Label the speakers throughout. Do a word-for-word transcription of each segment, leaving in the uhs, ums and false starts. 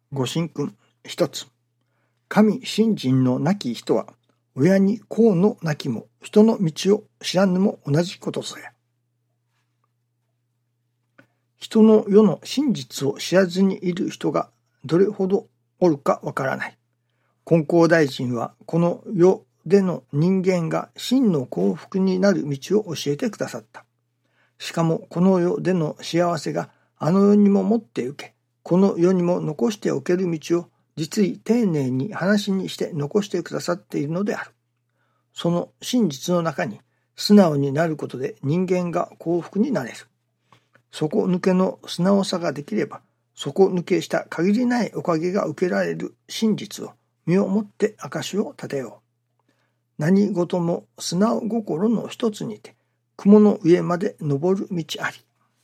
Speaker 1: ご神君一つ。神信心のなき人は、親に子のなきも人の道を知らぬも同じことぞや。人の世の真実を知らずにいる人がどれほどおるかわからない。金光大臣はこの世での人間が真の幸福になる道を教えてくださった。しかもこの世での幸せがあの世にも持って行け、この世にも残しておける道を実に丁寧に話にして残してくださっているのである。その真実の中に素直になることで人間が幸福になれる。底抜けの素直さができれば、底抜けした限りないおかげが受けられる真実を身をもって証を立てよう。何事も素直心の一つにて、雲の上まで登る道あり。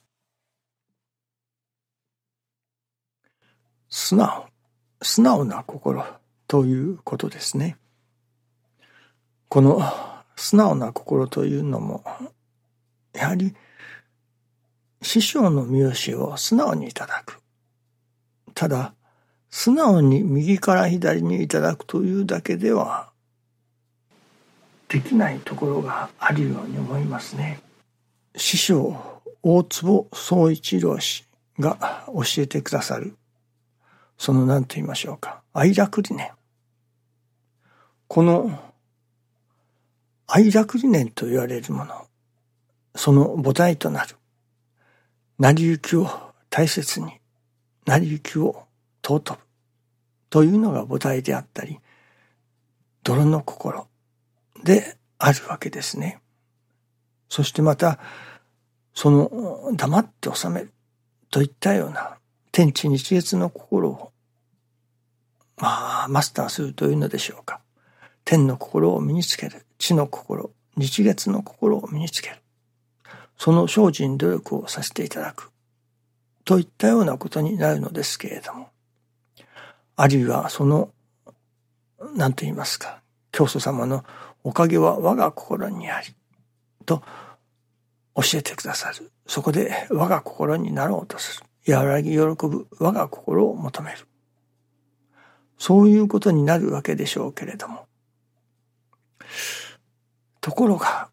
Speaker 1: 素直、素直な心ということですね。この素直な心というのも、やはり師匠の御教を素直にいただく。ただ、素直に右から左にいただくというだけでは、できないところがあるように思いますね。師匠、大坪宗一郎氏が教えてくださる、その何と言いましょうか、愛楽理念。この愛楽理念と言われるもの、その母体となる、成り行きを大切に、成り行きを尊ぶというのが母体であったり、泥の心であるわけですね。そしてまた、その黙って収めるといったような天地日月の心を、まあ、マスターするというのでしょうか。天の心を身につける、地の心、日月の心を身につける。その精進努力をさせていただくといったようなことになるのですけれども、あるいはその何と言いますか、教祖様のおかげは我が心にありと教えてくださる。そこで我が心になろうとする、和らぎ喜ぶ我が心を求める、そういうことになるわけでしょうけれども、ところが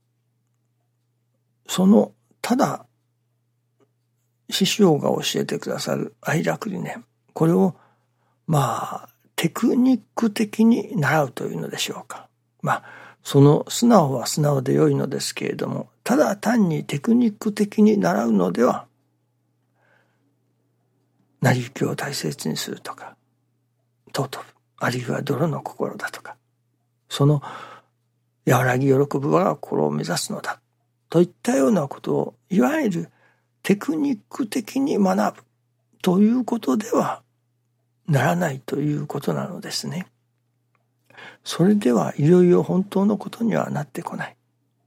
Speaker 1: そのただ師匠が教えてくださる愛楽理念、これをまあテクニック的に習うというのでしょうか。まあその素直は素直で良いのですけれども、ただ単にテクニック的に習うのでは、成り行きを大切にするとか、尊ぶ、あるいは泥の心だとか、その和らぎ喜ぶ我が心を目指すのだといったようなことを、いわゆるテクニック的に学ぶということではならないということなのですね。それではいよいよ本当のことにはなってこない。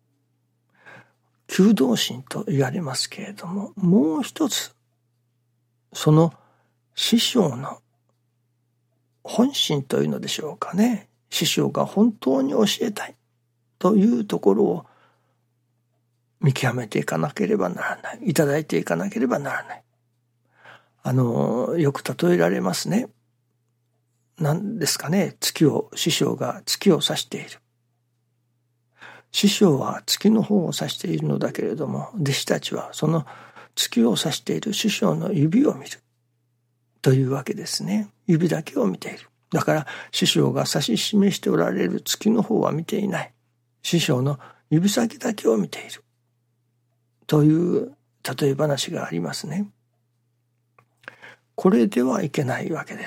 Speaker 1: 求道心と言われますけれども、もう一つ、その師匠の本心というのでしょうかね。師匠が本当に教えたいというところを見極めていかなければならない。いただいていかなければならない。あの、よく例えられますね。何ですかね。月を、師匠が月を指している。師匠は月の方を指しているのだけれども、弟子たちはその月を指している師匠の指を見るというわけですね。指だけを見ている。だから師匠が指し示しておられる月の方は見ていない。師匠の指先だけを見ているという例え話がありますね。これではいけないわけです。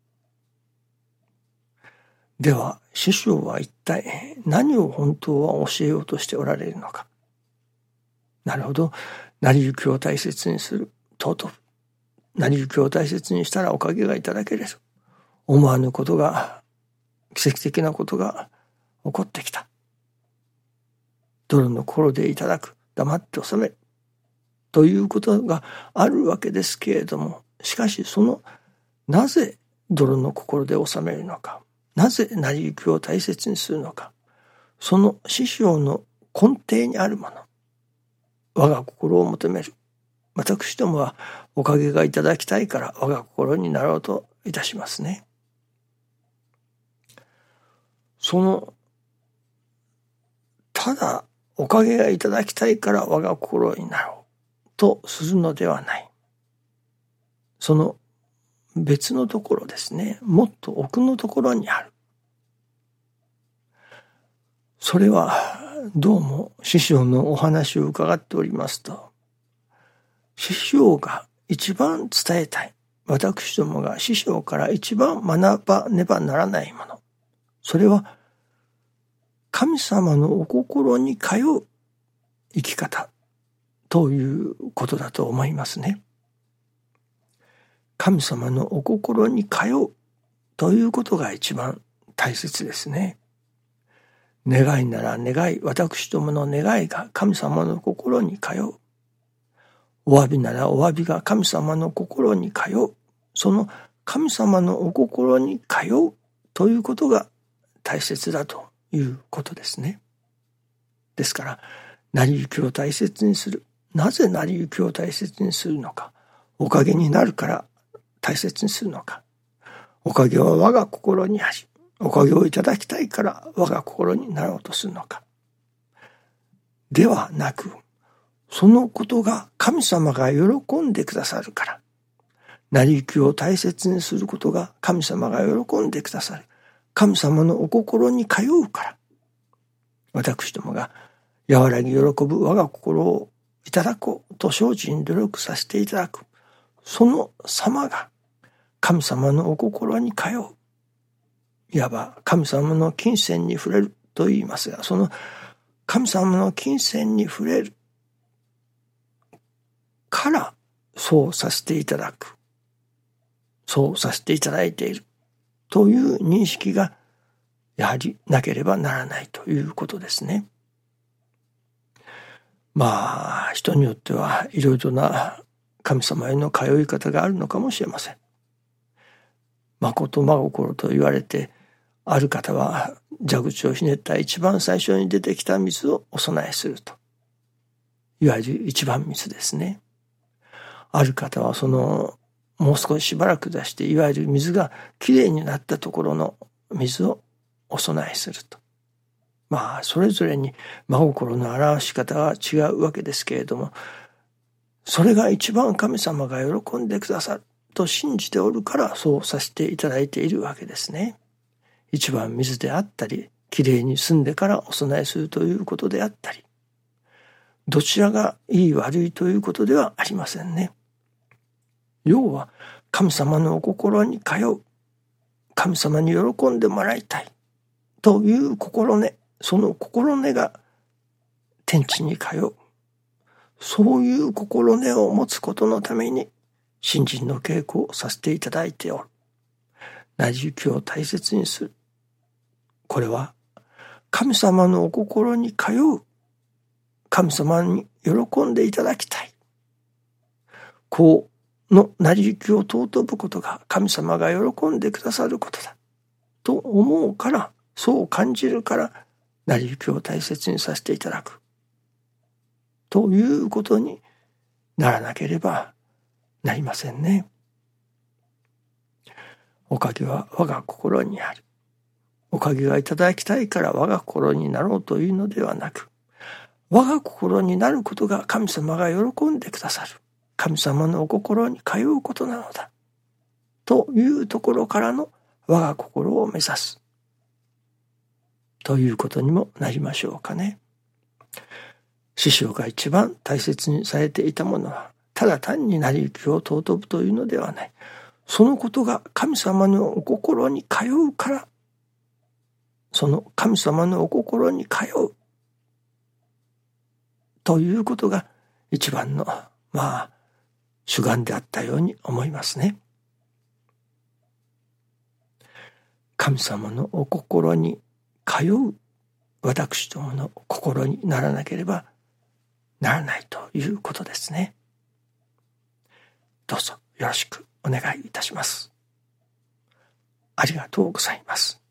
Speaker 1: では師匠は一体何を本当は教えようとしておられるのか。なるほど。成り行きを大切にする。尊ぶ。成り行きを大切にしたらおかげがいただける。思わぬことが、奇跡的なことが起こってきた。泥の心でいただく。黙って収める。ということがあるわけですけれども、しかしその、なぜ泥の心で収めるのか。なぜ成り行きを大切にするのか。その師匠の根底にあるもの。我が心を求める。 私どもはおかげがいただきたいから我が心になろうといたしますね。その、ただおかげがいただきたいから我が心になろうとするのではない。その別のところですね、もっと奥のところにある。それはどうも師匠のお話を伺っておりますと、師匠が一番伝えたい、私どもが師匠から一番学ばねばならないもの、それは神様のお心に通う生き方ということだと思いますね。神様のお心に通うということが一番大切ですね。願いなら願い、私どもの願いが神様の心に通う。お詫びならお詫びが神様の心に通う。その神様のお心に通うということが大切だということですね。ですから、成り行きを大切にする。なぜ成り行きを大切にするのか。おかげになるから大切にするのか。おかげは我が心にあり、おかげをいただきたいから我が心になろうとするのか。ではなく、そのことが神様が喜んでくださるから、成り行きを大切にすることが神様が喜んでくださる。神様のお心に通うから、私どもが和らぎ喜ぶ我が心をいただこうと精進に努力させていただく。その様が神様のお心に通う。いわば神様の金銭に触れると言いますが、その神様の金銭に触れるからそうさせていただく。そうさせていただいているという認識がやはりなければならないということですね。まあ人によってはいろいろな神様への通い方があるのかもしれません。まこと真心と言われて、ある方は蛇口をひねった一番最初に出てきた水をお供えすると。いわゆる一番水ですね。ある方はそのもう少ししばらく出して、いわゆる水がきれいになったところの水をお供えすると。まあそれぞれに真心の表し方が違うわけですけれども、それが一番神様が喜んでくださると信じておるからそうさせていただいているわけですね。一番水であったり、きれいに澄んでからお供えするということであったり、どちらがいい悪いということではありませんね。要は神様のお心に通う、神様に喜んでもらいたいという心根、その心根が天地に通う。そういう心根を持つことのために信心の稽古をさせていただいておる。成り行きを大切にする。これは神様のお心に通う。神様に喜んでいただきたい。こうの成り行きを尊ぶことが神様が喜んでくださることだ。と思うから、そう感じるから成り行きを大切にさせていただく。ということにならなければなりませんね。おかげは我が心にある。おかげがいただきたいから我が心になろうというのではなく、我が心になることが神様が喜んでくださる。神様のお心に通うことなのだ。というところからの我が心を目指す。ということにもなりましょうかね。師匠が一番大切にされていたものは、ただ単に成り行きを尊ぶというのではない。そのことが神様のお心に通うから、その神様のお心に通うということが一番の、まあ、主眼であったように思いますね。神様のお心に通う私どもの心にならなければならないということですね。どうぞよろしくお願いいたします。ありがとうございます。